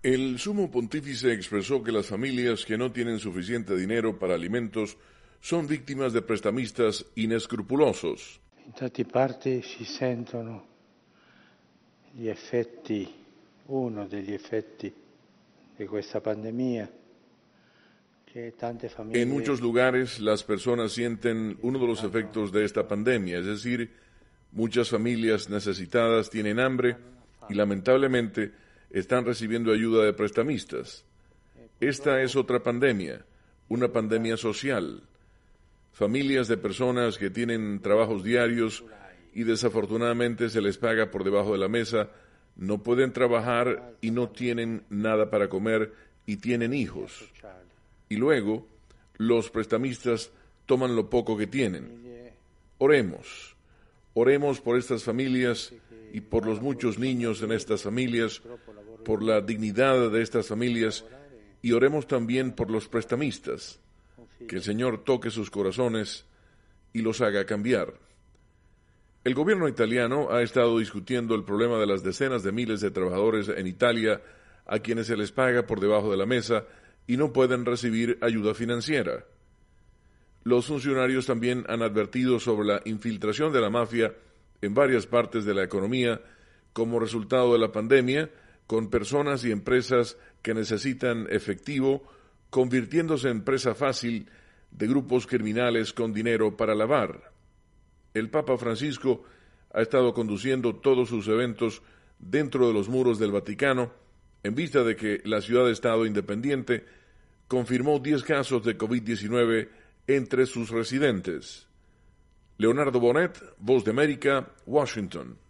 El sumo pontífice expresó que las familias que no tienen suficiente dinero para alimentos son víctimas de prestamistas inescrupulosos. In tante parti si sentono gli effetti, uno degli effetti di questa pandemia. En muchos lugares las personas sienten uno de los efectos de esta pandemia, es decir, muchas familias necesitadas tienen hambre y lamentablemente están recibiendo ayuda de prestamistas. Esta es otra pandemia, una pandemia social. Familias de personas que tienen trabajos diarios y desafortunadamente se les paga por debajo de la mesa, no pueden trabajar y no tienen nada para comer y tienen hijos. Y luego, los prestamistas toman lo poco que tienen. Oremos por estas familias y por los muchos niños en estas familias, por la dignidad de estas familias, y oremos también por los prestamistas, que el Señor toque sus corazones y los haga cambiar. El gobierno italiano ha estado discutiendo el problema de las decenas de miles de trabajadores en Italia a quienes se les paga por debajo de la mesa y no pueden recibir ayuda financiera. Los funcionarios también han advertido sobre la infiltración de la mafia en varias partes de la economía como resultado de la pandemia, con personas y empresas que necesitan efectivo, convirtiéndose en presa fácil de grupos criminales con dinero para lavar. El Papa Francisco ha estado conduciendo todos sus eventos dentro de los muros del Vaticano, en vista de que la ciudad-estado independiente confirmó 10 casos de COVID-19 entre sus residentes. Leonardo Bonet, Voz de América, Washington.